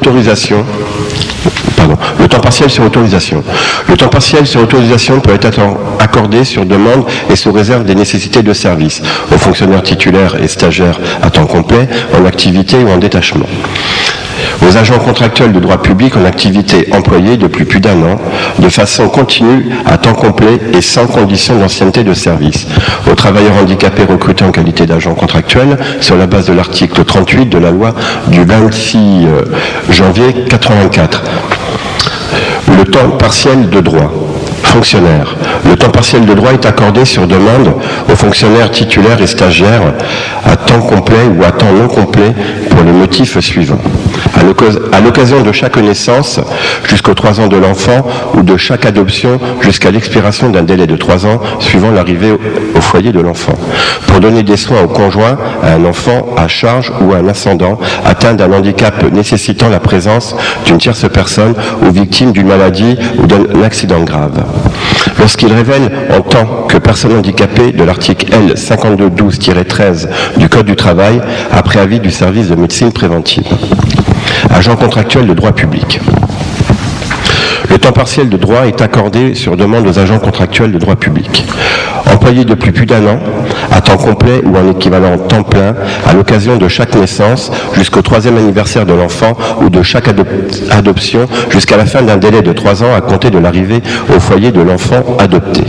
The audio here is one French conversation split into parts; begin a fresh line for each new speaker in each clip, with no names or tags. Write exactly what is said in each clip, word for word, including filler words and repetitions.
autorisation. Pardon, le temps partiel sur autorisation. Le temps partiel sur autorisation peut être accordé sur demande et sous réserve des nécessités de service aux fonctionnaires titulaires et stagiaires à temps complet, en activité ou en détachement. Aux agents contractuels de droit public en activité employés depuis plus d'un an, de façon continue, à temps complet et sans condition d'ancienneté de service. Aux travailleurs handicapés recrutés en qualité d'agents contractuels sur la base de l'article trente-huit de la loi du vingt-six janvier quatre-vingt-quatre. Le temps partiel de droit. Fonctionnaires. Le temps partiel de droit est accordé sur demande aux fonctionnaires titulaires et stagiaires à temps complet ou à temps non complet pour les motifs suivants. À l'occasion de chaque naissance jusqu'aux trois ans de l'enfant ou de chaque adoption jusqu'à l'expiration d'un délai de trois ans suivant l'arrivée au foyer de l'enfant. Pour donner des soins au conjoint, à un enfant à charge ou à un ascendant atteint d'un handicap nécessitant la présence d'une tierce personne ou victime d'une maladie ou d'un accident grave. Lorsqu'il révèle en tant que personne handicapée de l'article L cinquante-deux douze tiret treize du Code du travail, après avis du service de médecine préventive. Agent contractuel de droit public. Le temps partiel de droit est accordé sur demande aux agents contractuels de droit public. Employés depuis plus d'un an, à temps complet ou en équivalent temps plein, à l'occasion de chaque naissance jusqu'au troisième anniversaire de l'enfant ou de chaque adop- adoption jusqu'à la fin d'un délai de trois ans à compter de l'arrivée au foyer de l'enfant adopté.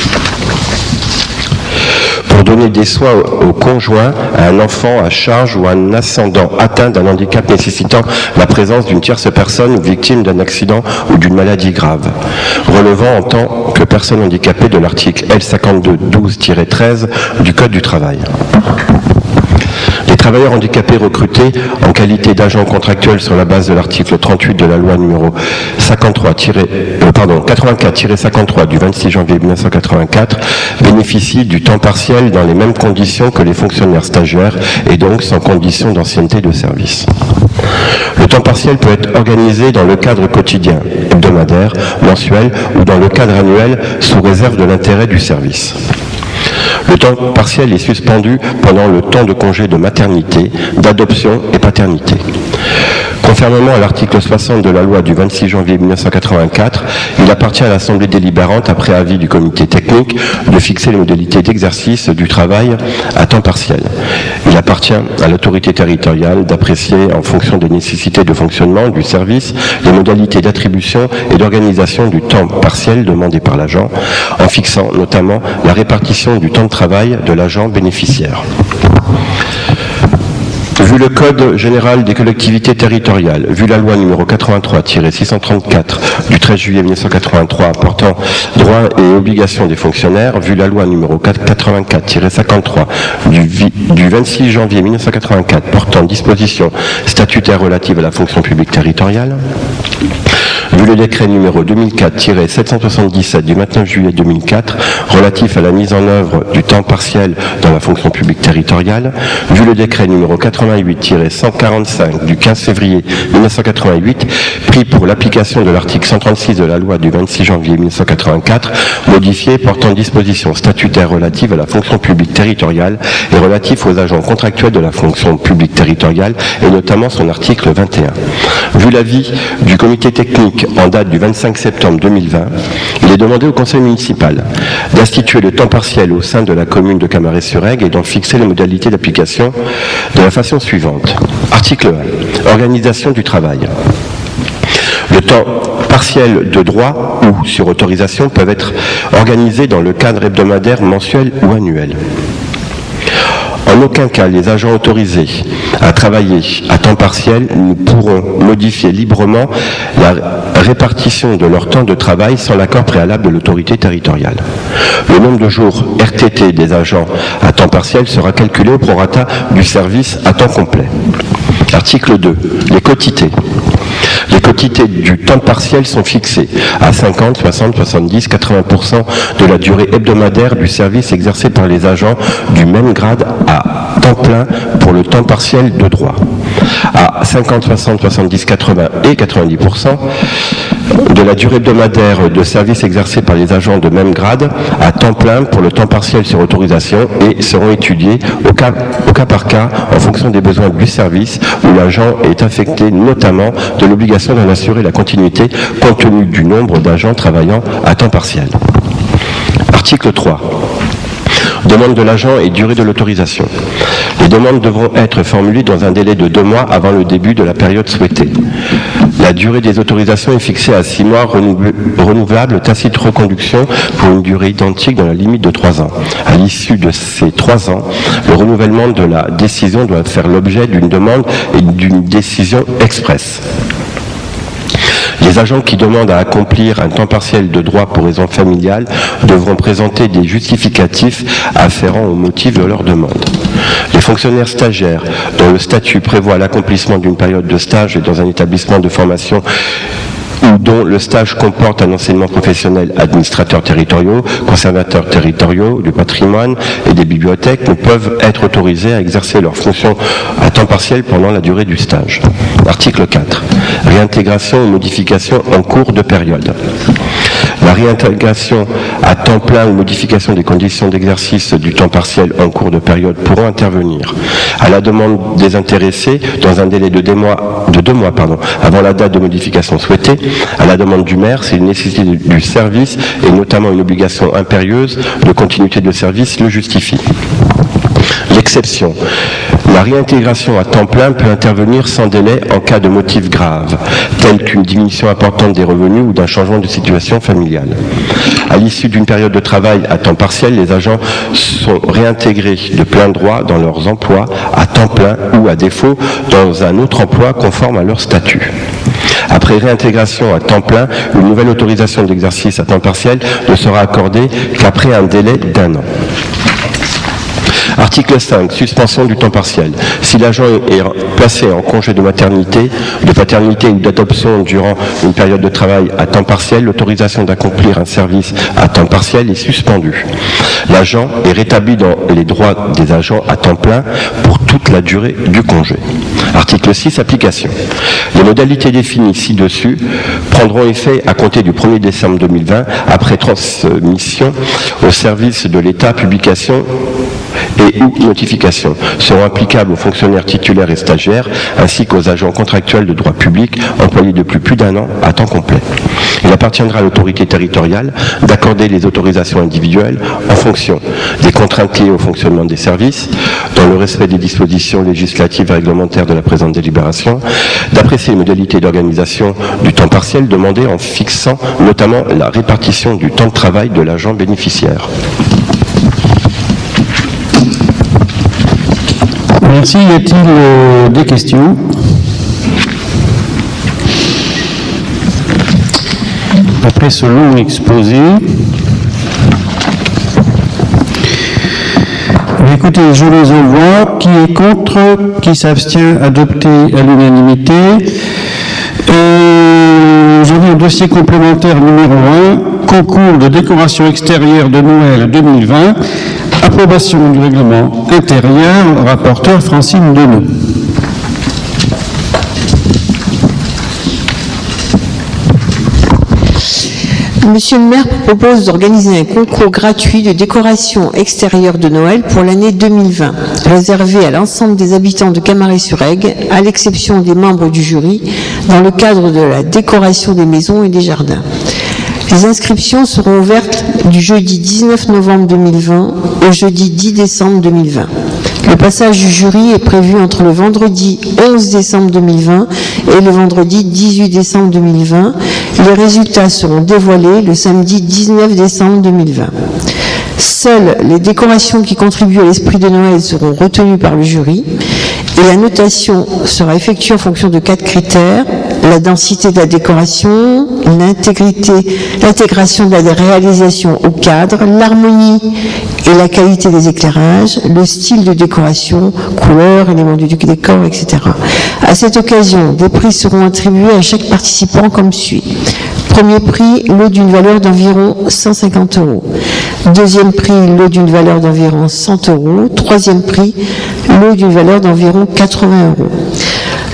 Pour donner des soins au, au conjoint, à un enfant à charge ou à un ascendant atteint d'un handicap nécessitant la présence d'une tierce personne victime d'un accident ou d'une maladie grave, relevant en tant que personne handicapée de l'article L cinquante-deux douze tiret treize du Code du travail. Les travailleurs handicapés recrutés en qualité d'agents contractuels sur la base de l'article trente-huit de la loi numéro cinquante-trois, euh, pardon, quatre-vingt-quatre tiret cinquante-trois du vingt-six janvier mille neuf cent quatre-vingt-quatre bénéficient du temps partiel dans les mêmes conditions que les fonctionnaires stagiaires et donc sans condition d'ancienneté de service. Le temps partiel peut être organisé dans le cadre quotidien, hebdomadaire, mensuel ou dans le cadre annuel sous réserve de l'intérêt du service. Le temps partiel est suspendu pendant le temps de congé de maternité, d'adoption et paternité. Conformément à l'article soixante de la loi du vingt-six janvier mille neuf cent quatre-vingt-quatre, il appartient à l'Assemblée délibérante, après avis du comité technique, de fixer les modalités d'exercice du travail à temps partiel. Il appartient à l'autorité territoriale d'apprécier, en fonction des nécessités de fonctionnement du service, les modalités d'attribution et d'organisation du temps partiel demandé par l'agent, en fixant notamment la répartition du temps de travail de l'agent bénéficiaire. Vu le Code général des collectivités territoriales, vu la loi numéro quatre-vingt-trois tiret six cent trente-quatre du treize juillet mille neuf cent quatre-vingt-trois portant droits et obligations des fonctionnaires, vu la loi numéro quatre-vingt-quatre tiret cinquante-trois du, du vingt-six janvier mille neuf cent quatre-vingt-quatre portant dispositions statutaires relatives à la fonction publique territoriale, vu le décret numéro deux mille quatre tiret sept cent soixante-dix-sept du vingt-neuf juillet deux mille quatre relatif à la mise en œuvre du temps partiel dans la fonction publique territoriale, vu le décret numéro quatre-vingt-huit tiret cent quarante-cinq du quinze février mille neuf cent quatre-vingt-huit pris pour l'application de l'article cent trente-six de la loi du vingt-six janvier mille neuf cent quatre-vingt-quatre modifié portant dispositions statutaires relatives à la fonction publique territoriale et relatif aux agents contractuels de la fonction publique territoriale et notamment son article vingt et un. Vu l'avis du comité technique en date du vingt-cinq septembre deux mille vingt, il est demandé au conseil municipal d'instituer le temps partiel au sein de la commune de Camaret-sur-Aigle et d'en fixer les modalités d'application de la façon suivante. Article un. Organisation du travail. Le temps partiel de droit ou sur autorisation peuvent être organisés dans le cadre hebdomadaire, mensuel ou annuel. En aucun cas, les agents autorisés à travailler à temps partiel ne pourront modifier librement la répartition de leur temps de travail sans l'accord préalable de l'autorité territoriale. Le nombre de jours R T T des agents à temps partiel sera calculé au prorata du service à temps complet. Article deux. Les quotités. Les quotités du temps partiel sont fixées à cinquante, soixante, soixante-dix, quatre-vingts pour cent de la durée hebdomadaire du service exercé par les agents du même grade à temps plein pour le temps partiel de droit. à cinquante, soixante, soixante-dix, quatre-vingts et quatre-vingt-dix pour cent de la durée hebdomadaire de service exercée par les agents de même grade à temps plein pour le temps partiel sur autorisation et seront étudiés au cas, au cas par cas en fonction des besoins du service où l'agent est affecté, notamment de l'obligation d'en assurer la continuité compte tenu du nombre d'agents travaillant à temps partiel. Article trois. Demande de l'agent et durée de l'autorisation. Les demandes devront être formulées dans un délai de deux mois avant le début de la période souhaitée. La durée des autorisations est fixée à six mois renouvelable tacite reconduction pour une durée identique dans la limite de trois ans. À l'issue de ces trois ans, le renouvellement de la décision doit faire l'objet d'une demande et d'une décision expresse. Les agents qui demandent à accomplir un temps partiel de droit pour raison familiale devront présenter des justificatifs afférents au motif de leur demande. Les fonctionnaires stagiaires dont le statut prévoit l'accomplissement d'une période de stage et dans un établissement de formation ou dont le stage comporte un enseignement professionnel, administrateurs territoriaux, conservateurs territoriaux du patrimoine et des bibliothèques ne peuvent être autorisés à exercer leurs fonctions à temps partiel pendant la durée du stage. Article quatre. Réintégration ou modification en cours de période. La réintégration à temps plein ou modification des conditions d'exercice du temps partiel en cours de période pourront intervenir à la demande des intéressés dans un délai de deux mois, de deux mois pardon, avant la date de modification souhaitée, à la demande du maire si une nécessité du service et notamment une obligation impérieuse de continuité de service le justifie. L'exception. La réintégration à temps plein peut intervenir sans délai en cas de motif grave, tel qu'une diminution importante des revenus ou d'un changement de situation familiale. À l'issue d'une période de travail à temps partiel, les agents sont réintégrés de plein droit dans leurs emplois à temps plein ou, à défaut, dans un autre emploi conforme à leur statut. Après réintégration à temps plein, une nouvelle autorisation d'exercice à temps partiel ne sera accordée qu'après un délai d'un an. Article cinq. Suspension du temps partiel. Si l'agent est placé en congé de maternité, de paternité ou d'adoption durant une période de travail à temps partiel, l'autorisation d'accomplir un service à temps partiel est suspendue. L'agent est rétabli dans les droits des agents à temps plein pour toute la durée du congé. Article six. Application. Les modalités définies ci-dessus prendront effet à compter du premier décembre deux mille vingt après transmission au service de l'État, publication et ou notification seront applicables aux fonctionnaires titulaires et stagiaires ainsi qu'aux agents contractuels de droit public employés depuis plus d'un an à temps complet. Il appartiendra à l'autorité territoriale d'accorder les autorisations individuelles en fonction des contraintes liées au fonctionnement des services, dans le respect des dispositions législatives et réglementaires de la présente délibération, d'apprécier les modalités d'organisation du temps partiel demandé en fixant notamment la répartition du temps de travail de l'agent bénéficiaire.
Merci. Y a-t-il euh, des questions? Après ce long exposé, écoutez, je les envoie. Qui est contre? Qui s'abstient? Adopté à l'unanimité. Euh, J'en ai un dossier complémentaire numéro un, concours de décoration extérieure de Noël deux mille vingt. Approbation du règlement intérieur, rapporteur Francine Deneux.
Monsieur le maire propose d'organiser un concours gratuit de décoration extérieure de Noël pour l'année deux mille vingt, réservé à l'ensemble des habitants de Camaret-sur-Aigle, à l'exception des membres du jury, dans le cadre de la décoration des maisons et des jardins. Les inscriptions seront ouvertes du jeudi dix-neuf novembre deux mille vingt au jeudi dix décembre deux mille vingt. Le passage du jury est prévu entre le vendredi onze décembre deux mille vingt et le vendredi dix-huit décembre deux mille vingt. Les résultats seront dévoilés le samedi dix-neuf décembre deux mille vingt. Seules les décorations qui contribuent à l'esprit de Noël seront retenues par le jury et la notation sera effectuée en fonction de quatre critères: la densité de la décoration, l'intégrité, l'intégration de la réalisation au cadre, l'harmonie et la qualité des éclairages, le style de décoration, couleurs, éléments du décor, et cetera. À cette occasion, des prix seront attribués à chaque participant comme suit. Premier prix, lot d'une valeur d'environ cent cinquante euros. Deuxième prix, lot d'une valeur d'environ cent euros. Troisième prix, lot d'une valeur d'environ quatre-vingts euros.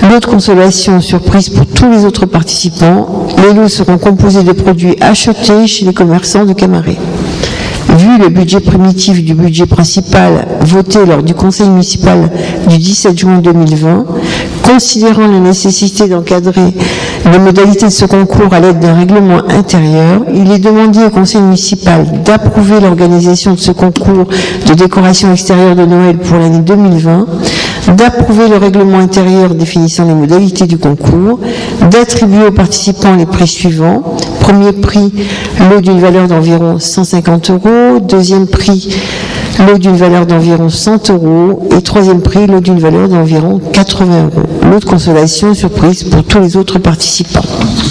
Lot de consolation surprise pour tous les autres participants. Les lots seront composés de produits achetés chez les commerçants de Camaret. Vu le budget primitif du budget principal voté lors du conseil municipal du dix-sept juin deux mille vingt, considérant la nécessité d'encadrer les modalités de ce concours à l'aide d'un règlement intérieur, il est demandé au conseil municipal d'approuver l'organisation de ce concours de décoration extérieure de Noël pour l'année deux mille vingt, d'approuver le règlement intérieur définissant les modalités du concours, d'attribuer aux participants les prix suivants. Premier prix, lot d'une valeur d'environ cent cinquante euros. Deuxième prix, lot d'une valeur d'environ cent euros. Et troisième prix, lot d'une valeur d'environ quatre-vingts euros. Lot de consolation surprise pour tous les autres participants.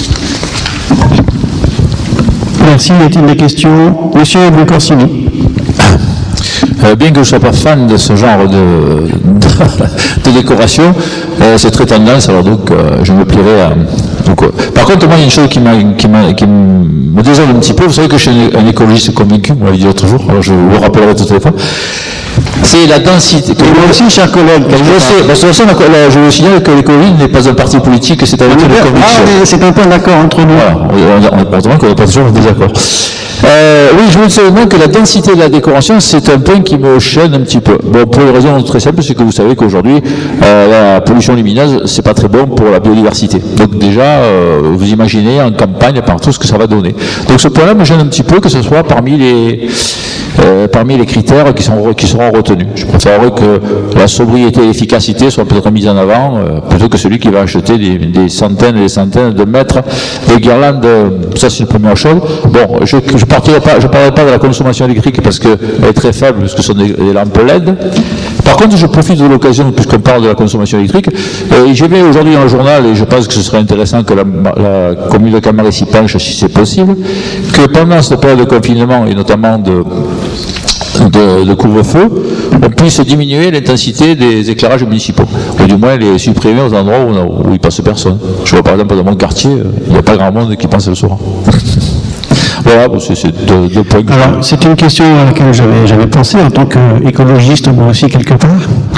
Merci. Y a-t-il des questions? Monsieur Corsini.
Euh, bien que je ne sois pas fan de ce genre de, de, de décoration, euh, c'est très tendance, alors donc euh, je me plairai à... Donc, euh, par contre, moi, il y a une chose qui, m'a, qui, m'a, qui me désole un petit peu. Vous savez que je suis un, un écologiste convaincu, vous m'avez dit l'autre jour, alors je vous le rappellerai tout à l'heure. C'est la densité.
Et moi aussi, cher collègue.
Je sais, parce que je vous signale que l'écologie n'est pas un parti politique, c'est un métier de conviction.
Ah, c'est un point d'accord entre nous.
Voilà, on, on, on, on n'est pas toujours en désaccord. Euh, oui, je vous dis donc que la densité de la décoration, c'est un point qui me chaîne un petit peu. Bon, pour une raison très simple, c'est que vous savez qu'aujourd'hui, euh, la pollution lumineuse, c'est pas très bon pour la biodiversité. Donc déjà, euh, vous imaginez en campagne partout ce que ça va donner. Donc ce point-là me gêne un petit peu que ce soit parmi les euh, parmi les critères qui sont qui seront retenus. Je préférerais que la sobriété et l'efficacité soient peut-être mises en avant euh, plutôt que celui qui va acheter des, des centaines et des centaines de mètres de guirlandes. Ça, c'est une première chose. Bon, je, je partirai pas, je parlerai pas de la consommation électrique parce qu'elle est très faible, parce que ce sont des, des lampes L E D. Par contre, je profite de l'occasion, puisqu'on parle de la consommation électrique, et j'ai vu aujourd'hui dans le journal, et je pense que ce serait intéressant que la, la commune de Camaret s'y penche si c'est possible, que pendant cette période de confinement, et notamment de, de, de couvre-feu, on puisse diminuer l'intensité des éclairages municipaux, ou du moins les supprimer aux endroits où, où il passe personne. Je vois par exemple dans mon quartier, il n'y a pas grand monde qui passe le soir. Voilà, c'est, c'est deux, deux points.
Alors, c'est une question à laquelle j'avais, j'avais pensé en tant qu'écologiste, moi aussi, quelque part.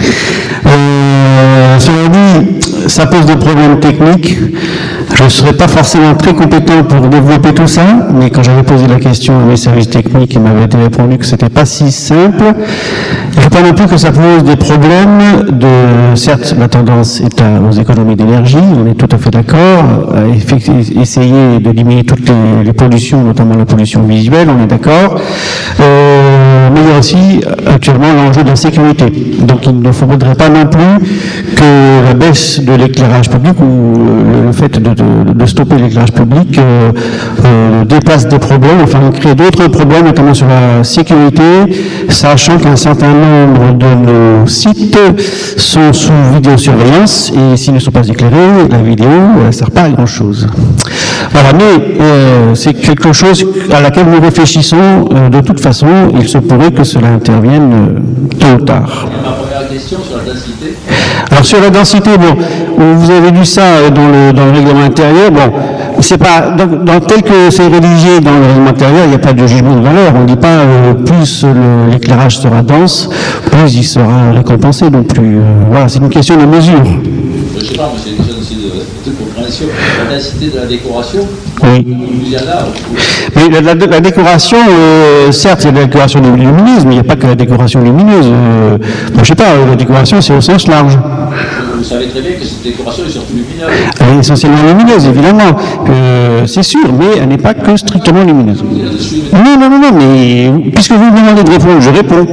Euh, cela dit, ça pose des problèmes techniques. Je ne serais pas forcément très compétent pour développer tout ça, mais quand j'avais posé la question à mes services techniques, ils m'avaient été répondu que c'était pas si simple. Je ne veux pas non plus que ça pose des problèmes de, certes, la tendance est à, aux économies d'énergie, on est tout à fait d'accord, à essayer de diminuer toutes les, les pollutions, notamment la pollution visuelle, on est d'accord, euh, mais il y a aussi actuellement l'enjeu de la sécurité. Donc il ne faudrait pas non plus que la baisse de l'éclairage public ou le fait de, de, de stopper l'éclairage public euh, euh, dépasse des problèmes, enfin crée d'autres problèmes, notamment sur la sécurité, sachant qu'un certain nombre de nos sites sont sous vidéosurveillance et s'ils ne sont pas éclairés, la vidéo ne sert pas à grand chose. Voilà, mais euh, c'est quelque chose à laquelle nous réfléchissons. Euh, de toute façon, il se pourrait que cela intervienne euh, tôt ou tard.
Ma première question sur la densité.
Alors sur la densité, bon, vous avez vu ça dans le, dans le règlement intérieur. Bon, c'est pas dans, dans tel que c'est rédigé dans le règlement intérieur, il n'y a pas de jugement de valeur. On ne dit pas euh, plus le, l'éclairage sera dense, plus il sera récompensé. Donc plus, euh, voilà, c'est une question de mesure.
Je sais pas, mais c'est une question aussi de, de compréhension. La densité de la décoration,
oui.
Il y en a.
Mais la, la, la décoration, euh, certes, il y a la décoration lumineuse, mais il n'y a pas que la décoration lumineuse. Euh, bon, je ne sais pas, la décoration, c'est au sens large.
Vous savez très bien que cette décoration est surtout lumineuse.
Elle est essentiellement lumineuse, évidemment. Euh, c'est sûr, mais elle n'est pas que strictement lumineuse. Non, non, non, non, mais puisque vous me demandez de répondre, je réponds.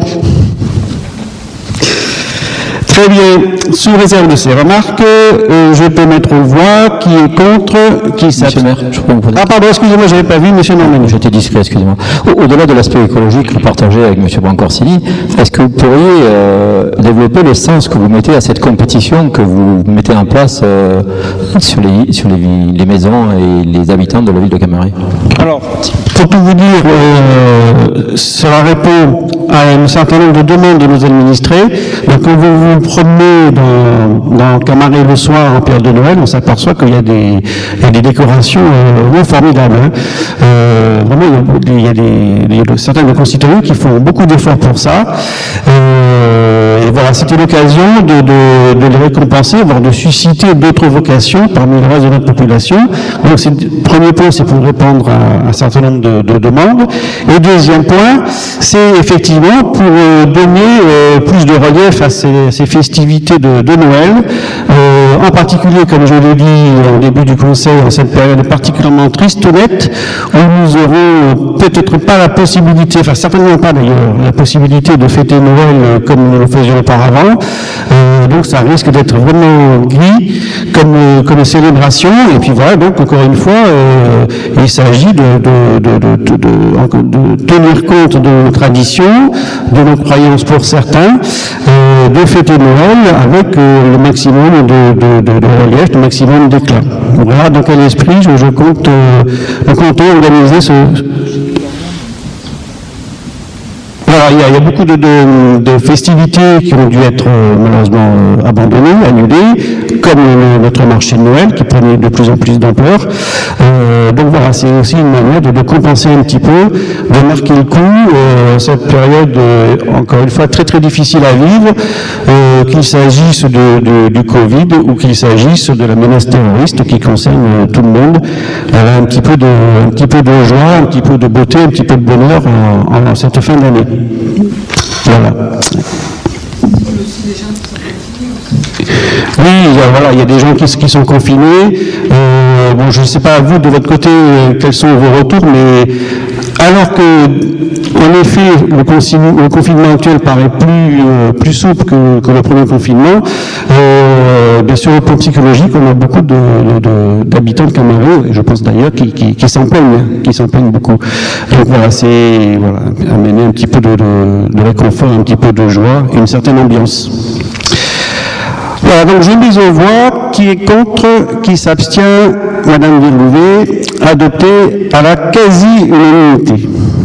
Très bien. Sous réserve de ces remarques, euh, je peux mettre aux voix qui est contre, qui s'abstient. Ah pardon, excusez-moi, je n'avais pas vu, monsieur Normani.
J'étais discret, excusez-moi. Au- Au-delà de l'aspect écologique partagé avec monsieur Brancorsini, est-ce que vous pourriez euh, développer le sens que vous mettez à cette compétition que vous mettez en place euh, sur, les, sur les, les maisons et les habitants de la ville de Camaret?
Alors, pour tout vous dire, euh, cela répond à un certain nombre de demandes de nos administrés. Donc, quand vous vous promenez dans, dans Camaret le soir en période de Noël, on s'aperçoit qu'il y a des, il y a des décorations euh, formidables. Hein. Euh, vraiment, il y a, des, il y a des, certains de nos concitoyens qui font beaucoup d'efforts pour ça. Euh, et voilà, c'était l'occasion de, de, de les récompenser, voire de susciter d'autres vocations parmi le reste de notre population. Donc, c'est, le premier point, c'est pour répondre à un certain nombre de, de demandes. Et deuxième point, c'est effectivement pour euh, donner euh, plus de relief à ces, ces festivités de, de Noël. Euh, en particulier, comme je l'ai dit au début du conseil, en cette période particulièrement tristounette, où nous aurons peut-être pas la possibilité, enfin certainement pas d'ailleurs, la possibilité de fêter Noël comme nous le faisions auparavant. Euh, donc ça risque d'être vraiment gris comme, comme célébration. Et puis voilà, donc encore une fois, euh, il s'agit de, de, de, de, de, de, de tenir compte de nos traditions, de nos croyances pour certains, euh, de fêter Noël avec euh, le maximum de, de, de, de relief, le maximum d'éclat. Voilà dans quel esprit je, je compte, euh, je compte organiser ce... Alors, il y, a, il y a beaucoup de, de, de festivités qui ont dû être euh, malheureusement euh, abandonnées, annulées, comme le, notre marché de Noël qui prenait de plus en plus d'ampleur. Euh, donc voilà, c'est aussi une manière de, de compenser un petit peu, de marquer le coup, euh, cette période, euh, encore une fois, très très difficile à vivre, euh, qu'il s'agisse de, de, du Covid ou qu'il s'agisse de la menace terroriste qui concerne euh, tout le monde. Euh, un petit peu de, un petit peu de joie, un petit peu de beauté, un petit peu de bonheur en, en cette fin d'année. Voilà. Oui, il y a, voilà, il y a des gens qui, qui sont confinés. Euh, bon, je ne sais pas, vous, de votre côté, quels sont vos retours, mais alors que, en effet, le, confin- le confinement actuel paraît plus, euh, plus souple que, que le premier confinement, euh, bien sûr, au plan psychologique, on a beaucoup de, de, de, d'habitants de Camargue, et je pense d'ailleurs, qui, qui, qui s'en plaignent, qui s'en plaignent beaucoup. Donc voilà, c'est voilà, amener un petit peu de, de, de réconfort, un petit peu de joie, et une certaine ambiance. Voilà, donc je mise aux voix qui est contre, qui s'abstient, Madame Virlouvet, adopté à la quasi-unanimité.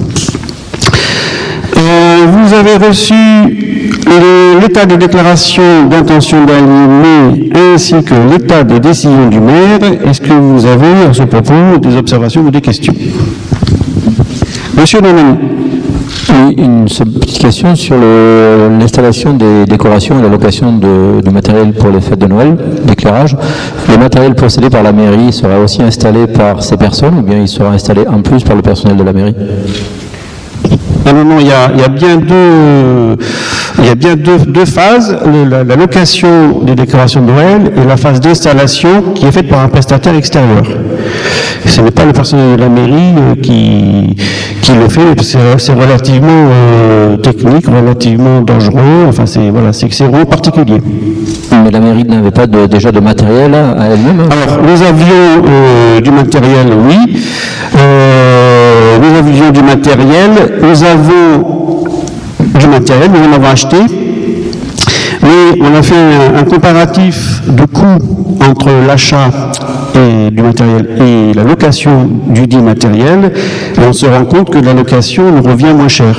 Euh, vous avez reçu le, l'état des déclarations d'intention d'aligner ainsi que l'état des décisions du maire. Est-ce que vous avez à ce propos des observations ou des questions? Monsieur Nonani.
Oui, une petite question sur le, l'installation des décorations et la location de, de matériel pour les fêtes de Noël, d'éclairage. Le matériel possédé par la mairie sera aussi installé par ces personnes ou bien il sera installé en plus par le personnel de la mairie?
Ah non, non, il y a, il y a bien deux, il y a bien deux, deux phases, la, la location des décorations de Noël et la phase d'installation qui est faite par un prestataire extérieur. Et ce n'est pas le personnel de la mairie euh, qui, qui le fait, c'est, c'est relativement euh, technique, relativement dangereux, enfin c'est, voilà, c'est, c'est vraiment particulier.
Mais la mairie n'avait pas de, déjà de matériel à elle-même?
Alors, nous avions euh, du matériel, oui. Euh, nous avions du matériel, nous avons du matériel, nous en avons acheté, mais on a fait un, un comparatif de coût entre l'achat et du matériel et la location du dit matériel, et on se rend compte que la location nous revient moins cher.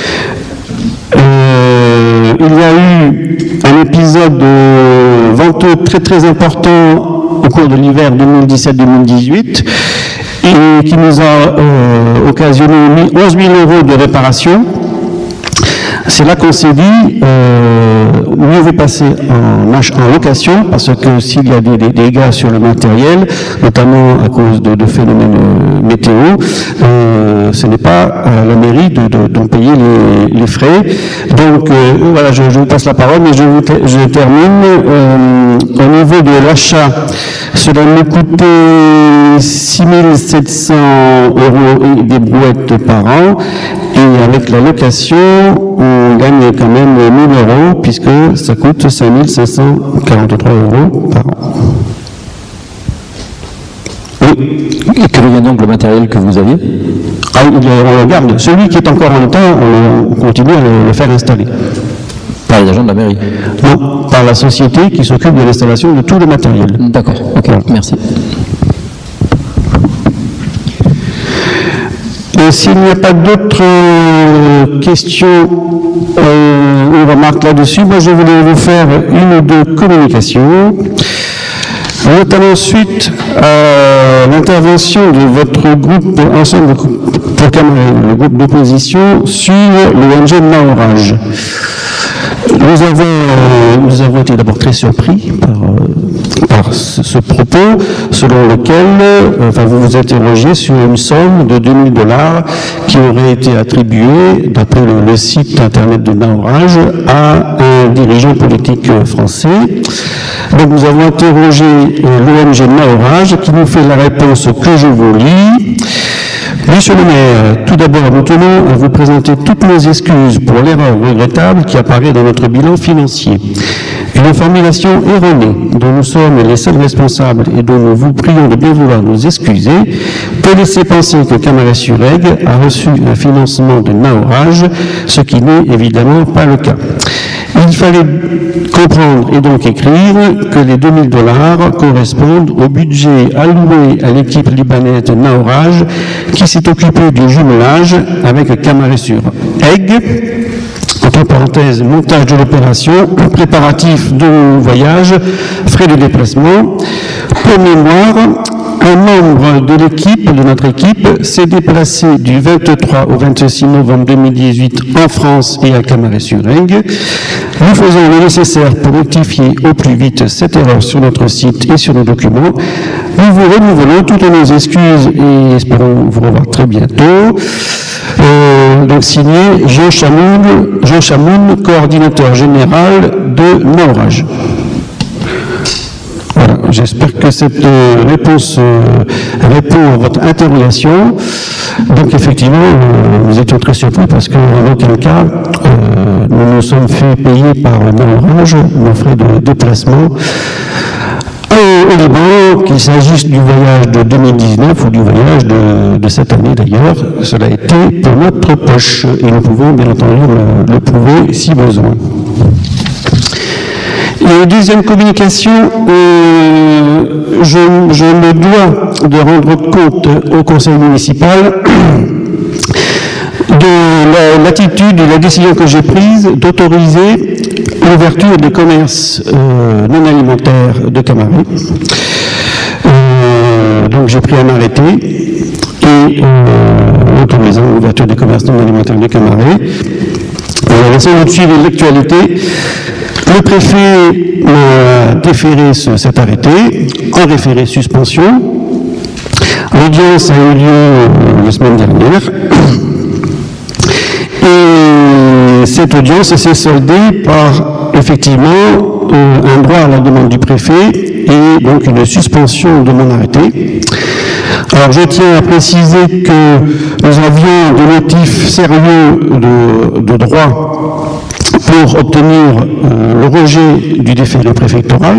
Euh, il y a eu un épisode euh, venteux très très important au cours de l'hiver deux mille dix-sept deux mille dix-huit et qui nous a euh, occasionné onze mille euros de réparation. C'est là qu'on s'est dit, euh, mieux vaut passer en, en location, parce que s'il y a des, des dégâts sur le matériel, notamment à cause de, de phénomènes euh, météo, euh, ce n'est pas à la mairie de, de, d'en payer les, les frais. Donc euh, voilà, je, je vous passe la parole, mais je, vous, je termine. Euh, au niveau de l'achat, cela nous coûtait six mille sept cents euros et des brouettes par an, et avec la location, on gagne quand même mille euros, puisque ça coûte cinq mille cinq cent quarante-trois euros par an. Oui.
Et que devient donc le matériel que vous aviez?
Ah, on le garde. Celui qui est encore en temps, on, on continue à le, le faire installer.
Par les agents de la mairie?
Non, par la société qui s'occupe de l'installation de tout le matériel.
D'accord, ok, voilà. Merci.
Et s'il n'y a pas d'autres euh, questions euh, ou remarques là-dessus, moi je voulais vous faire une ou deux communications. Notamment suite à l'intervention de votre groupe Ensemble pour Camargue, le groupe d'opposition, sur le O N G Maorage. nous avons, euh, nous avons été d'abord très surpris par, euh, par ce, ce propos selon lequel euh, enfin, vous vous interrogez sur une somme de deux mille dollars qui aurait été attribuée, d'après le, le site internet de Naorage, à un dirigeant politique français. Donc nous avons interrogé euh, l'O N G Naorage qui nous fait la réponse que je vous lis. Monsieur le maire, tout d'abord, nous tenons à vous présenter toutes nos excuses pour l'erreur regrettable qui apparaît dans notre bilan financier. Une formulation erronée dont nous sommes les seuls responsables et dont nous vous prions de bien vouloir nous excuser peut laisser penser que Camaret-sur-Aigle a reçu un financement de Naorage, ce qui n'est évidemment pas le cas. Il fallait comprendre et donc écrire que les deux mille dollars correspondent au budget alloué à l'équipe libanaise de Naorage qui s'est occupée du jumelage avec Camaret-sur-Aigle. Entre parenthèses, montage de l'opération, préparatif de voyage, frais de déplacement. Pour mémoire, un membre de l'équipe, de notre équipe, s'est déplacé du vingt-trois au vingt-six novembre deux mille dix-huit en France et à Camaret-sur-Aigle. Nous faisons le nécessaire pour rectifier au plus vite cette erreur sur notre site et sur nos documents. Nous vous renouvelons toutes nos excuses et espérons vous revoir très bientôt. Euh, donc signé Jean Chamoun, Jean Chamoun, coordinateur général de Naorage. Voilà, j'espère que cette euh, réponse euh, répond à votre interrogation. Donc effectivement, euh, nous étions très surpris parce qu'en aucun cas, euh, nous nous sommes fait payer par Naorage nos frais de déplacement au Liban, qu'il s'agisse du voyage de deux mille dix-neuf ou du voyage de, de cette année d'ailleurs. Cela a été pour notre poche et nous pouvons bien entendu le, le prouver si besoin. Et deuxième communication, euh, je, je me dois de rendre compte au conseil municipal de l'attitude et la décision que j'ai prise d'autoriser l'ouverture des commerces euh, non alimentaires de Camaret. Euh, donc j'ai pris un arrêté et euh, autorisant l'ouverture des commerces non alimentaires de Camaret. Euh, sans doute suivre l'actualité. Le préfet m'a déféré ce, cet arrêté en référé suspension. L'audience a eu lieu euh, la semaine dernière. Et cette audience s'est soldée par, effectivement, euh, un droit à la demande du préfet et donc une suspension de mon arrêté. Alors je tiens à préciser que nous avions des motifs sérieux de, de droit pour obtenir euh, le rejet du déféré préfectoral,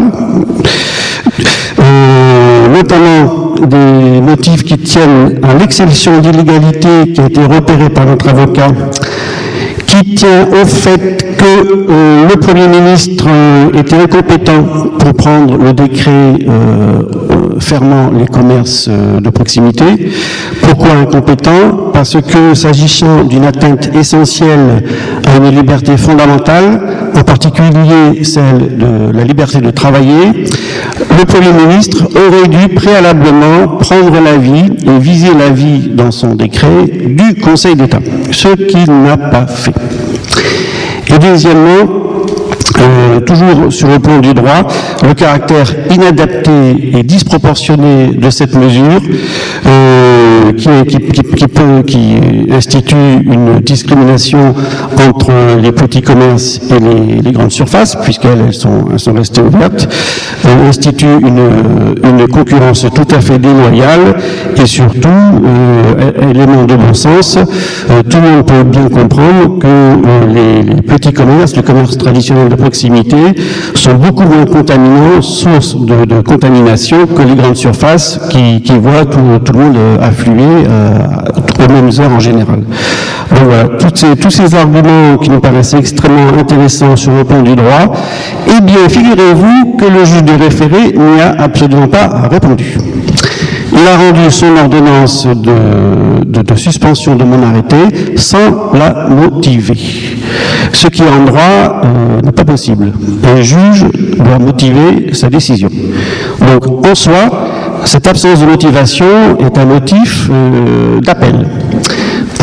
euh, notamment des motifs qui tiennent à l'exception d'illégalité qui a été repérée par notre avocat, qui tient au fait que euh, le Premier ministre euh, était incompétent pour prendre le décret euh, fermant les commerces euh, de proximité. Pourquoi incompétent? Parce que s'agissant d'une atteinte essentielle à une liberté fondamentale, en particulier celle de la liberté de travailler, le Premier ministre aurait dû préalablement prendre l'avis et viser l'avis dans son décret du Conseil d'État, ce qu'il n'a pas fait. Et deuxièmement, euh, toujours sur le plan du droit, le caractère inadapté et disproportionné de cette mesure euh, qui, qui, qui, qui, peut, qui institue une discrimination entre les petits commerces et les, les grandes surfaces, puisqu'elles elles sont, elles sont restées ouvertes, euh, institue une, une concurrence tout à fait déloyale et surtout, euh, élément de bon sens, euh, tout le monde peut bien comprendre que euh, les, les petits commerces, le commerce traditionnel de proximité, sont beaucoup moins contaminants, source de, de contamination que les grandes surfaces qui, qui voient tout, tout le monde affluer euh, aux mêmes heures en général. Donc voilà, toutes ces, tous ces arguments qui nous paraissaient extrêmement intéressants sur le plan du droit, eh bien, figurez-vous que le juge de référé n'y a absolument pas répondu. Il a rendu son ordonnance de, de, de suspension de mon arrêté sans la motiver. Ce qui en droit euh, n'est pas possible. Un juge doit motiver sa décision. Donc en soi, cette absence de motivation est un motif euh, d'appel.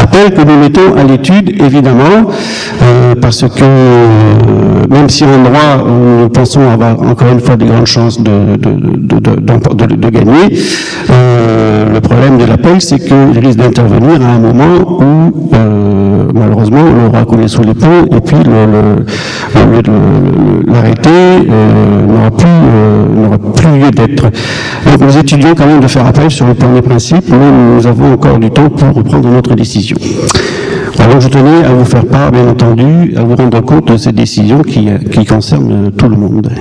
appel que nous mettons à l'étude, évidemment, euh, parce que euh, même si en droit, nous pensons avoir encore une fois des grandes chances de, de, de, de, de, de, de gagner, euh, le problème de l'appel, c'est qu'il risque d'intervenir à un moment où, euh, malheureusement, on l'aura coulé sous les ponts, et puis le, le, le, le, l'arrêté euh, n'aura plus, euh, n'aura plus lieu d'être. Donc nous étudions quand même de faire appel sur le plan des principes, mais nous avons encore du temps pour prendre notre décision. Alors je tenais à vous faire part, bien entendu, à vous rendre compte de ces décisions qui, qui concernent tout le monde.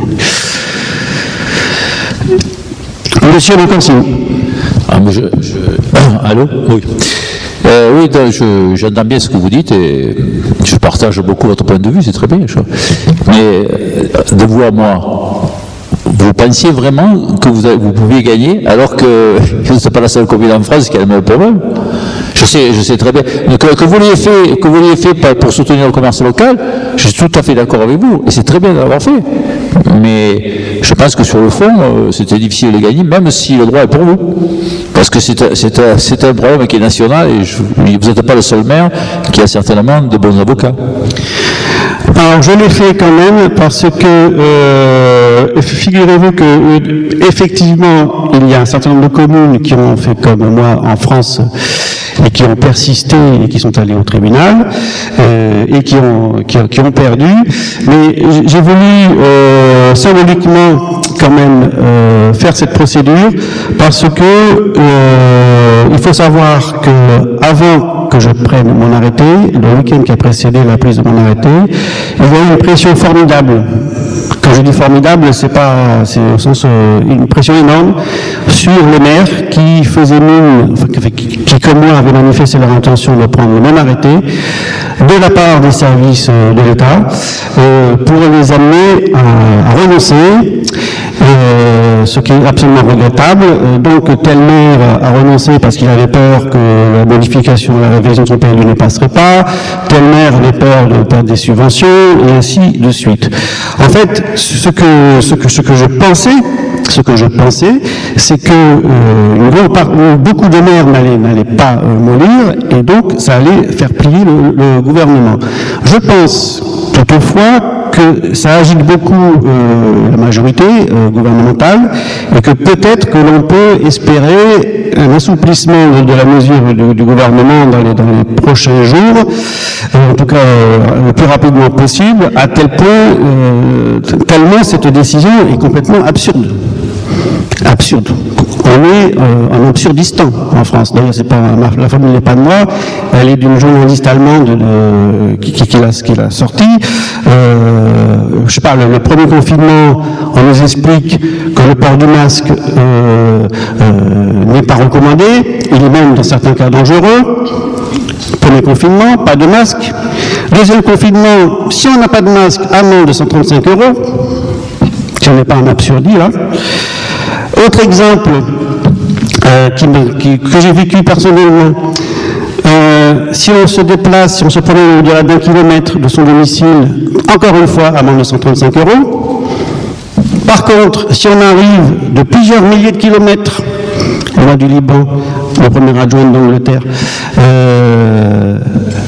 Monsieur le conseiller.
Ah, mais je, je... Allô? Oui. Euh, oui, je, j'entends bien ce que vous dites et je partage beaucoup votre point de vue, c'est très bien. Je... Mais de vous à moi, vous pensiez vraiment que vous, avez, vous pouviez gagner alors que ce n'est pas la seule commune en France qui a le même problème? Je sais, je sais très bien. Que, que vous l'ayez fait, que vous l'ayez fait pour soutenir le commerce local, je suis tout à fait d'accord avec vous. Et c'est très bien de l'avoir fait. Mais je pense que sur le fond, euh, c'était difficile de gagner, même si le droit est pour vous. Parce que c'est, c'est, c'est un problème qui est national et je, vous n'êtes pas le seul maire qui a certainement de bons avocats.
Alors je l'ai fait quand même parce que euh, figurez-vous que euh, effectivement il y a un certain nombre de communes qui ont fait comme moi en France et qui ont persisté et qui sont allés au tribunal euh, et qui ont, qui, qui ont perdu. Mais j'ai voulu euh, symboliquement quand même euh, faire cette procédure parce que euh, il faut savoir que avant que je prenne mon arrêté, le week-end qui a précédé la prise de mon arrêté, il y a eu une pression formidable. Quand je dis formidable, c'est pas, c'est au sens euh, une pression énorme sur les maires qui faisaient mine, enfin, qui, qui comme moi avaient manifesté leur intention de prendre mon arrêté de la part des services euh, de l'État euh, pour les amener à, à renoncer. Euh, ce qui est absolument regrettable. Euh, donc tel maire a renoncé parce qu'il avait peur que la modification, la révision de son P L U ne passerait pas, tel maire avait peur de perdre des subventions, et ainsi de suite. En fait, ce que, ce que, ce que je pensais, ce que je pensais, c'est que euh, une grande part, beaucoup de maires n'allaient, n'allaient pas euh, mollir, et donc ça allait faire plier le, le gouvernement. Je pense toutefois que ça agite beaucoup euh, la majorité euh, gouvernementale et que peut-être que l'on peut espérer un assouplissement de, de la mesure du, du gouvernement dans les, dans les prochains jours, euh, en tout cas euh, le plus rapidement possible, à tel point, euh, tellement cette décision est complètement absurde. Absurde. On est euh, un absurdistan en France. D'ailleurs, c'est pas la famille n'est pas de moi. Elle est d'une journaliste allemande de, qui, qui, qui, l'a, qui l'a sortie. Euh, je sais pas. Le, le premier confinement, on nous explique que le port du masque euh, euh, n'est pas recommandé. Il est même dans certains cas dangereux. Premier confinement, pas de masque. Deuxième confinement, si on n'a pas de masque, amende de cent trente-cinq euros. Si on n'est pas un absurdie là. Autre exemple euh, qui me, qui, que j'ai vécu personnellement, euh, si on se déplace, si on se promène au-delà d'un kilomètre de son domicile, encore une fois, amende de cent trente-cinq euros. Par contre, si on arrive de plusieurs milliers de kilomètres, on a du Liban, le premier adjoint d'Angleterre, euh,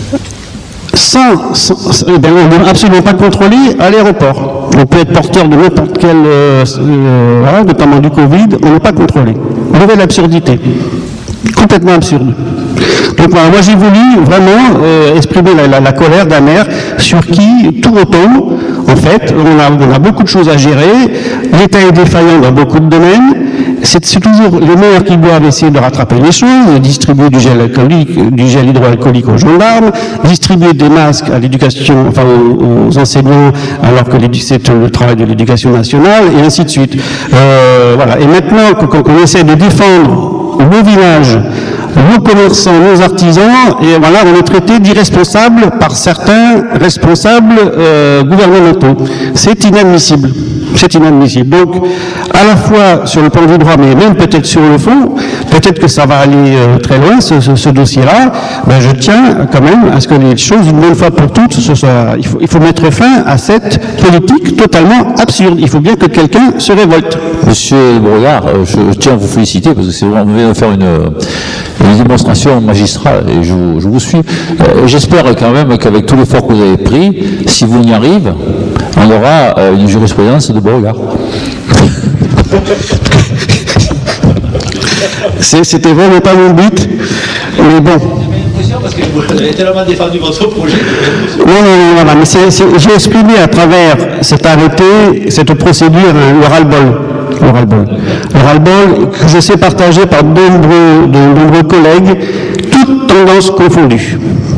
sans, sans, eh bien, on n'est absolument pas contrôlé à l'aéroport. On peut être porteur de n'importe quel, euh, euh, voilà, notamment du Covid, on n'est pas contrôlé. Nouvelle absurdité. Complètement absurde. Donc voilà, moi j'ai voulu vraiment euh, exprimer la, la, la colère d'un maire sur qui tout retombe. En fait, on a, on a beaucoup de choses à gérer. L'État est défaillant dans beaucoup de domaines. C'est, c'est toujours les maires qui doivent essayer de rattraper les choses, distribuer du gel alcoolique, du gel hydroalcoolique aux gendarmes, distribuer des masques à l'éducation, enfin aux, aux enseignants, alors que c'est le travail de l'éducation nationale, et ainsi de suite. Euh, voilà. Et maintenant qu'on, qu'on essaie de défendre nos villages, nos commerçants, nos artisans, et voilà, on est traité d'irresponsables par certains responsables euh, gouvernementaux. C'est inadmissible. C'est inadmissible. Donc, à la fois sur le plan du droit, mais même peut-être sur le fond, peut-être que ça va aller euh, très loin, ce, ce, ce dossier-là, ben, je tiens quand même à ce que les choses, une bonne fois pour toutes, ce soit, il faut, il faut mettre fin à cette politique totalement absurde. Il faut bien que quelqu'un se révolte.
Monsieur Beauregard, je tiens à vous féliciter, parce que c'est vraiment, on vient de faire une, des démonstrations magistrales, et je, je vous suis. Euh, J'espère quand même qu'avec tout l'effort que vous avez pris, si vous y arrivez, on aura euh, une jurisprudence de Beauregard.
C'était vraiment pas mon but, mais bon.
Parce que vous avez tellement défendu votre projet.
Non, non, non, non, mais j'ai exprimé à travers cet arrêté, cette procédure, le ras-le-bol. Le ras-le-bol. Le ras-le-bol que je sais partager par de nombreux, de nombreux collègues, toutes tendances confondues.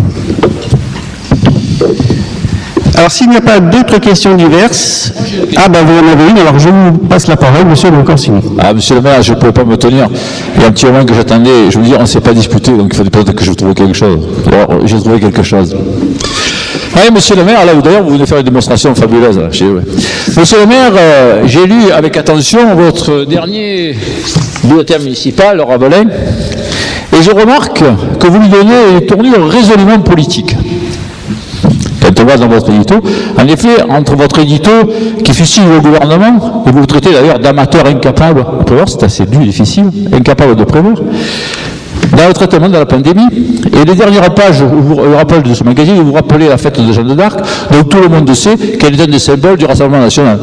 Alors, s'il n'y a pas d'autres questions diverses, ah ben vous en avez une, alors je vous passe la parole, monsieur Boncorsini.
Ah, monsieur le maire, je ne pouvais pas me tenir. Il y a un petit moment que j'attendais, je veux dire, on ne s'est pas disputé, donc il fallait peut-être que je trouve quelque chose. Alors, j'ai trouvé quelque chose. Oui, monsieur le maire, là, d'ailleurs, vous venez faire une démonstration fabuleuse. Là, chez, ouais. Monsieur le maire, euh, j'ai lu avec attention votre dernier bulletin municipal, le Rabelais, et je remarque que vous lui donnez une tournure résolument politique. Quand on va dans votre édito, en effet, entre votre édito qui fustige le gouvernement, et vous le traitez d'ailleurs d'amateur incapable de prévoir, c'est assez dur, difficile, incapable de prévoir, dans le traitement de la pandémie, et les dernières pages, le rappel de ce magazine, vous rappelez la fête de Jeanne d'Arc, donc tout le monde sait qu'elle est un des symboles du Rassemblement national.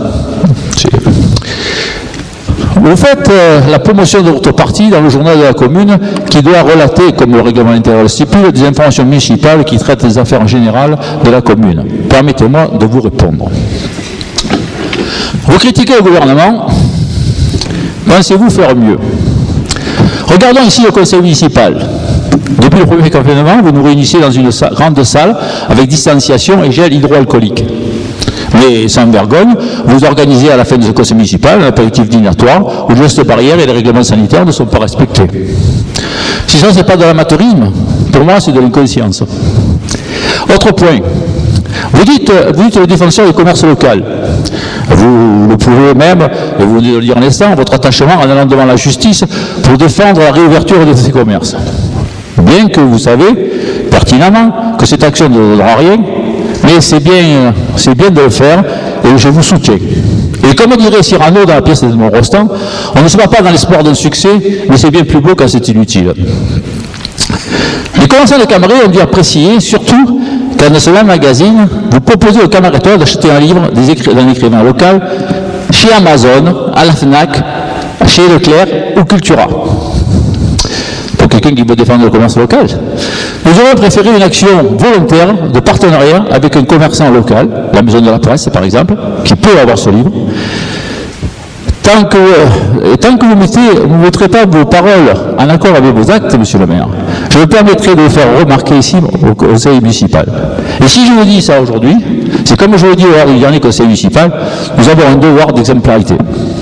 Vous faites euh, la promotion de votre parti dans le journal de la commune qui doit relater, comme le règlement intérieur le stipule, des informations municipales qui traitent des affaires générales de la commune. Permettez-moi de vous répondre. Vous critiquez le gouvernement, pensez-vous faire mieux? Regardons ici le conseil municipal. Depuis le premier confinement, vous nous réunissez dans une salle, grande salle avec distanciation et gel hydroalcoolique. Mais sans vergogne, vous organisez à la fin de ce conseil municipal un apéritif dînatoire où les gestes barrières et les règlements sanitaires ne sont pas respectés. Si ça, ce n'est pas de l'amateurisme, pour moi, c'est de l'inconscience. Autre point, vous dites, vous dites le défenseur du commerce local. Vous le pouvez même, et vous venez de le dire en instant, votre attachement en allant devant la justice pour défendre la réouverture de ces commerces. Bien que vous savez pertinemment que cette action ne donnera rien, mais c'est bien, c'est bien de le faire et je vous soutiens. Et comme dirait Cyrano dans la pièce de Edmond Rostand, on ne se bat pas dans l'espoir d'un succès, mais c'est bien plus beau quand c'est inutile. Les commerçants de Camaret ont dû apprécier, surtout quand dans ce même magazine, vous proposez aux Camarettois d'acheter un livre d'un écrivain local chez Amazon, à la FNAC, chez Leclerc ou Cultura. Pour quelqu'un qui veut défendre le commerce local. Nous aurions préféré une action volontaire de partenariat avec un commerçant local, la Maison de la Presse par exemple, qui peut avoir ce livre. Tant que, euh, tant que vous ne mettez, vous mettrez pas vos paroles en accord avec vos actes, monsieur le maire, je me permettrai de vous faire remarquer ici au conseil municipal. Et si je vous dis ça aujourd'hui, c'est comme je vous dis lors du dernier conseil municipal, nous avons un devoir d'exemplarité.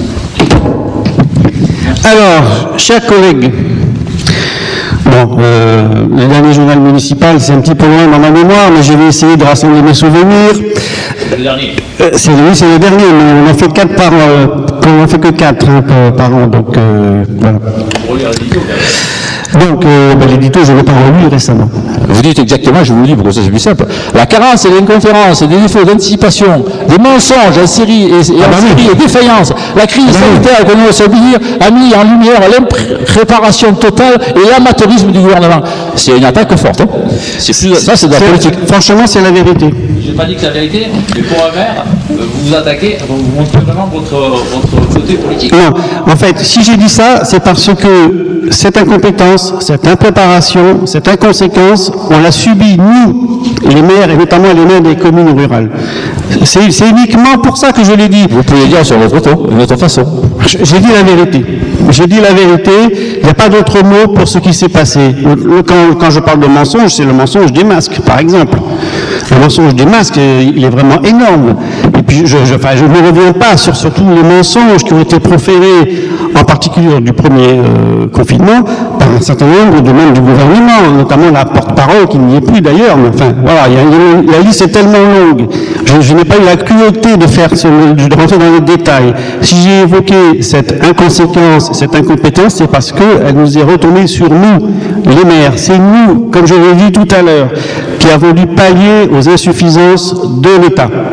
Alors, chers collègues, bon, euh, le dernier journal municipal, c'est un petit peu loin dans ma mémoire, mais je vais essayer de rassembler mes souvenirs.
Le dernier.
Euh, c'est oui, c'est le dernier, mais on en fait quatre par euh, on en fait que quatre hein, par an, donc euh, voilà. Donc, euh, ben, l'édito, je ne l'ai pas relu récemment.
Vous dites exactement, je vous le dis pour que ça c'est plus simple. La carence et l'inconférence, des défauts d'anticipation, des mensonges en série et, et, ah, en bah, série oui. et défaillance, la crise ah, sanitaire que nous subir a mis en lumière l'impréparation totale et l'amateurisme du gouvernement. C'est une attaque forte. Hein. C'est plus, ça, c'est de la politique.
Franchement, c'est la vérité.
Je n'ai pas dit que c'est la vérité, mais pour un maire, vous vous attaquez, vous montrez vraiment votre, votre côté politique.
Non, en fait, si j'ai dit ça, c'est parce que cette incompétence, cette impréparation, cette inconséquence, on l'a subie, nous, les maires, et notamment les maires des communes rurales. C'est uniquement pour ça que je l'ai dit.
Vous pouvez dire sur votre ton, de votre façon.
J'ai dit la vérité. J'ai dit la vérité, il n'y a pas d'autre mot pour ce qui s'est passé. Quand, quand je parle de mensonge, c'est le mensonge des masques, par exemple. Le mensonge des masques, il est vraiment énorme. Et puis, je, je, enfin, je ne reviens pas sur, sur tous les mensonges qui ont été proférés, en particulier du premier euh, confinement, par un certain nombre de membres du gouvernement, notamment la porte-parole, qui n'y est plus d'ailleurs. Mais enfin, voilà, il y a, il y a, la liste est tellement longue. Je, je n'ai pas eu la cruauté de faire, ce, de rentrer dans les détails. Si j'ai évoqué cette inconséquence, cette incompétence, c'est parce qu'elle nous est retombée sur nous, les maires. C'est nous, comme je l'ai dit tout à l'heure, qui avons dû pallier aux insuffisances de l'État.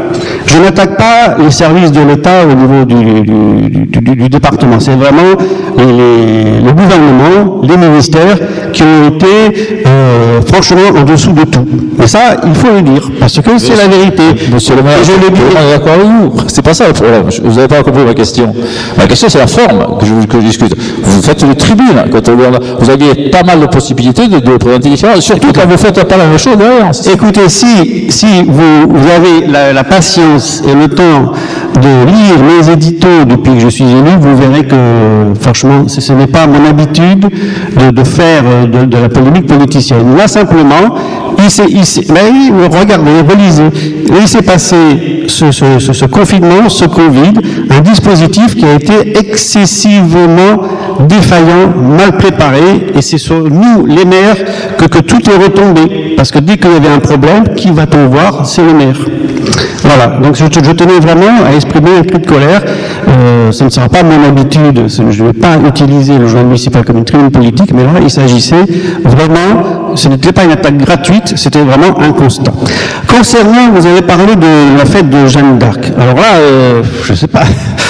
Je n'attaque pas les services de l'État au niveau du, du, du, du, du département. C'est vraiment les, le gouvernement, les ministères qui ont été euh, franchement en dessous de tout. Et ça, il faut le dire, parce que c'est la vérité.
Monsieur le maire,
je le dis.
On est d'accord avec vous. C'est pas ça le problème. Vous n'avez pas compris ma question. Ma question, c'est la forme que je, que je discute. Vous faites une tribune. Quand on, vous aviez pas mal de possibilités de, de présenter différents, surtout quand vous faites pas la même chose derrière.
Écoutez, si, si vous, vous avez la, la patience et le temps de lire mes éditos depuis que je suis élu, vous verrez que, franchement, ce, ce n'est pas mon habitude de, de faire de, de la polémique politicienne. Là, simplement, il s'est, il s'est, ben oui, regardez, relisez. Il s'est passé ce, ce, ce, ce confinement, ce Covid, un dispositif qui a été excessivement défaillant, mal préparé, et c'est sur nous, les maires, que, que tout est retombé. Parce que dès qu'il y avait un problème, qui va-t-on voir? C'est le maire. Voilà, donc je, je tenais vraiment à exprimer un cri de colère. Euh, ce ne sera pas mon habitude, je ne vais pas utiliser le journal municipal comme une tribune politique, mais là, il s'agissait vraiment, ce n'était pas une attaque gratuite, c'était vraiment un constat. Concernant, vous avez parlé de la fête de Jeanne d'Arc. Alors là, euh, je ne sais pas...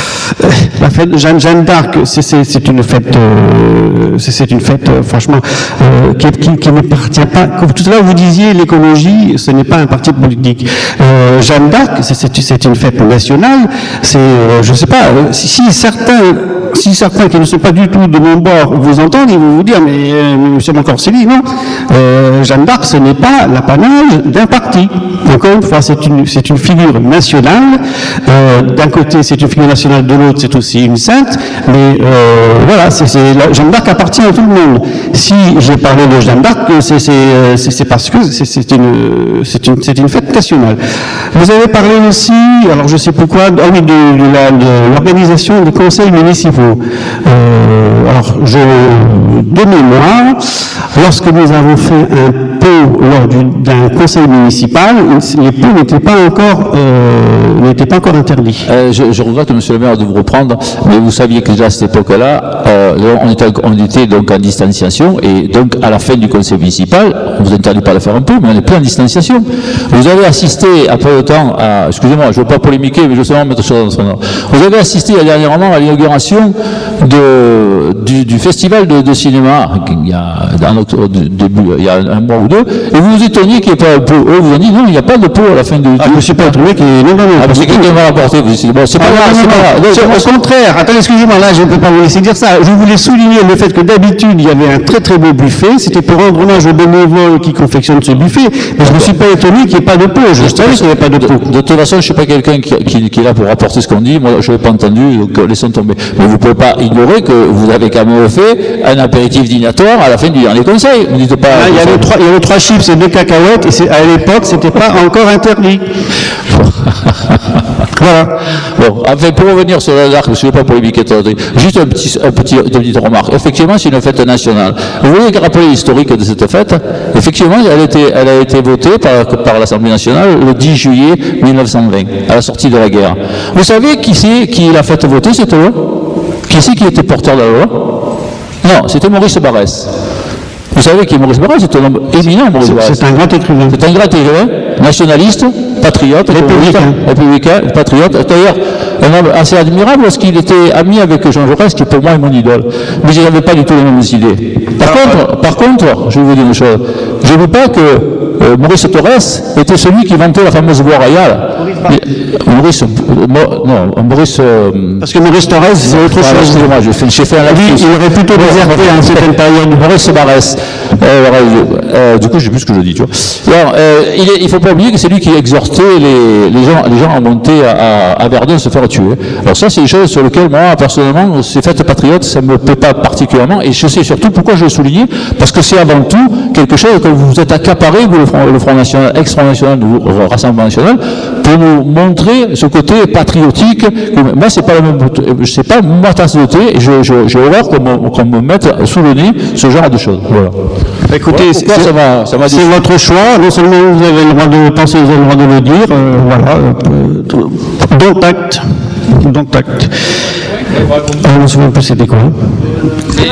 La fête de Jeanne, Jeanne d'Arc, c'est, c'est, c'est une fête, euh, c'est, c'est une fête, euh, franchement, euh, qui, qui, qui n'appartient pas. Comme tout à l'heure vous disiez, l'écologie, ce n'est pas un parti politique. Euh, Jeanne d'Arc, c'est, c'est, c'est une fête nationale. C'est, euh, je ne sais pas, euh, si, si certains. Si certains qui ne sont pas du tout de mon bord vous entendent, ils vont vous dire, mais euh, monsieur Boncorcelli, non, euh, Jeanne d'Arc, ce n'est pas l'apanage d'un parti. Encore une fois, c'est une, c'est une figure nationale. Euh, d'un côté, c'est une figure nationale, de l'autre, c'est aussi une sainte. Mais euh, voilà, c'est, c'est, la, Jeanne d'Arc appartient à tout le monde. Si j'ai parlé de Jeanne d'Arc, c'est, c'est, c'est, c'est parce que c'est, c'est, une, c'est, une, c'est une fête nationale. Vous avez parlé aussi, alors je sais pourquoi, ah oui, de, de, la, de l'organisation des conseils municipaux. Euh, alors, je, de mémoire, lorsque nous avons fait un pot lors du, d'un conseil municipal, les pots n'étaient pas encore, euh, n'étaient pas encore interdits.
Euh, je, je regrette, monsieur le maire, de vous reprendre, mais vous saviez que déjà à cette époque-là, euh, on, était, on était donc en distanciation, et donc à la fin du conseil municipal, on ne vous interdit pas de faire un pot, mais on n'est plus en distanciation. Vous avez assisté, après le temps, à, excusez-moi, je ne veux pas polémiquer, mais je veux seulement mettre ça dans son nom. Vous avez assisté dernièrement à l'inauguration De, du, du festival de, de cinéma il y a, dans notre, début, il y a un mois ou deux, et vous vous étonniez qu'il n'y ait pas un pot. Eux vous ont dit non, il n'y a pas de pot à la fin de.
Ah, je ne me suis pas trouvé qu'il y ait. Non, non, non.
Ah, parce que quelqu'un va l'apporter. Bon, c'est pas grave, c'est pas grave.
Au contraire, attendez, excusez-moi, là, je ne peux pas vous laisser dire ça. Je voulais souligner le fait que d'habitude, il y avait un très très beau buffet. C'était pour rendre hommage aux bénévoles qui confectionnent ce buffet. Mais je ne me suis pas étonné qu'il n'y ait pas de pot. Je savais qu'il n'y avait pas de pot.
De, de toute façon, je ne suis pas quelqu'un qui, qui, qui est là pour rapporter ce qu'on dit. Moi, je n'ai pas entendu, donc laissons tomber. Mais vous ne pouvez pas ignorer que vous avez quand même fait un apéritif dînatoire à la fin du dernier conseil. Vous dites pas.
Ah, il y avait trois, il y avait trois chips et deux cacahuètes, et c'est, à l'époque, c'était pas encore interdit. Voilà.
Bon, enfin, pour revenir sur la l'arc, je ne vais pas polémiquer, juste un petit, un petit, une petite remarque. Effectivement, c'est une fête nationale. Vous voulez rappeler l'historique de cette fête? Effectivement, elle a été, elle a été votée par, par l'Assemblée nationale le dix juillet mille neuf cent vingt, à la sortie de la guerre. Vous savez qui c'est qui l'a fait voter cette loi? Qui c'est qui était porteur de la loi? Non, c'était Maurice Barrès. Vous savez qui est Maurice Barrès? C'est un homme éminent, Maurice Barrès.
C'est un grand écrivain.
C'est un grand écrivain, nationaliste, patriote, républicain, républicain, patriote. D'ailleurs, un homme assez admirable parce qu'il était ami avec Jean Jaurès, qui pour moi est mon idole. Mais je n'avais pas du tout les mêmes idées. Par contre, par contre, je vais vous dire une chose. Je ne veux pas que euh, Maurice Torres était celui qui vantait la fameuse voie royale. Maurice, euh, non, Maurice. Euh,
Parce que Maurice Torres, c'est autre chose.
Excusez-moi, j'ai fait, j'ai fait un lapsus.
Il aurait plutôt déserté à une certaine période.
Maurice Barrès. Euh, euh, du coup, je sais plus ce que je dis, tu vois. Alors, euh, il ne faut pas oublier que c'est lui qui exhortait les, les, gens, les gens à monter à, à Verdun se faire tuer. Alors ça, c'est des choses sur lesquelles moi, personnellement, ces fêtes patriotes, ça ne me plaît pas particulièrement. Et je sais surtout pourquoi je le souligne, parce que c'est avant tout quelque chose que vous êtes accaparé, vous, le Front, le Front National, ex-Front National, le Rassemblement National, pour nous montrer ce côté patriotique. Moi, c'est pas la même, c'est pas ma tasse de thé, et je, je, j'ai horreur qu'on me, qu'on me mette sous le nez ce genre de choses. Voilà.
Écoutez, c'est, ça m'a, ça m'a c'est votre choix. Non seulement vous avez le droit de penser, vous avez le droit de le dire. Euh, voilà. Euh, dont acte. Dont acte. Ah, je ne me souviens plus c'était quoi.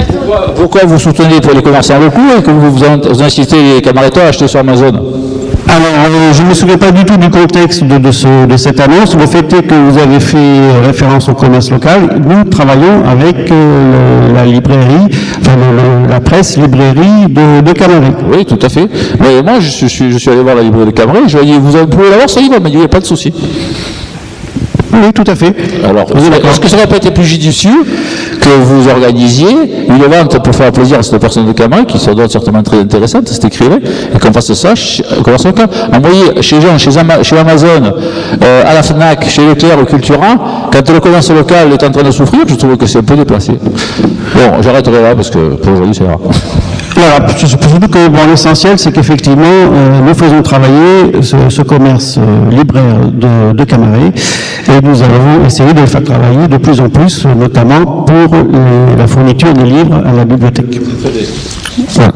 Pourquoi vous soutenez pour les commerçants locaux et que vous, vous incitez les camarades à acheter sur Amazon?
Alors, euh, je ne me souviens pas du tout du contexte de, de, ce, de cette annonce. Le fait est que vous avez fait référence au commerce local. Nous travaillons avec euh, le, la librairie, enfin le, le, la presse librairie de, de Camaret.
Oui, tout à fait. Mais moi, je suis, je suis allé voir la librairie de Camaret, je lui ai dit, vous pouvez l'avoir, ça y va, il m'a dit, il n'y a pas de souci.
Oui, tout à fait.
Alors, est-ce que ça n'aurait pas été plus judicieux que vous organisiez une vente pour faire plaisir à cette personne de Camaret, qui se doit certainement très intéressante, cet écrivain, et qu'on fasse ça, commerce local, envoyer chez gens, chez, Ama, chez Amazon, euh, à la FNAC, chez Leclerc ou Cultura, quand le commerce local est en train de souffrir, je trouve que c'est un peu déplacé. Bon, j'arrêterai là, parce que pour aujourd'hui, c'est rare.
Voilà, surtout que bon, l'essentiel, c'est qu'effectivement, euh, nous faisons travailler ce, ce commerce euh, libraire de, de Camaret, et nous allons essayer de le faire travailler de plus en plus, notamment pour euh, la fourniture des livres à la bibliothèque. Voilà.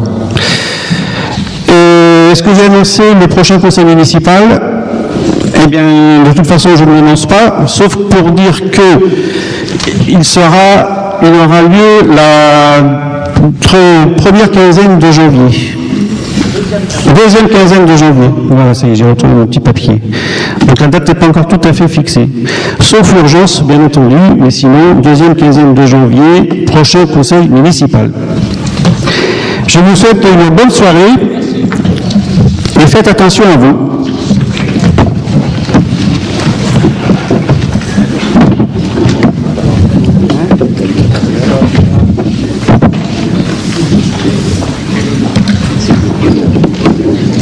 Et est-ce que j'ai annoncé le prochain conseil municipal? Eh bien, de toute façon, je ne l'annonce pas, sauf pour dire que il sera, il aura lieu la première quinzaine de janvier. Deuxième quinzaine de janvier. Voilà, ça y est, j'ai retrouvé mon petit papier. Donc la date n'est pas encore tout à fait fixée. Sauf urgence, bien entendu, mais sinon, deuxième quinzaine de janvier, prochain conseil municipal. Je vous souhaite une bonne soirée et faites attention à vous.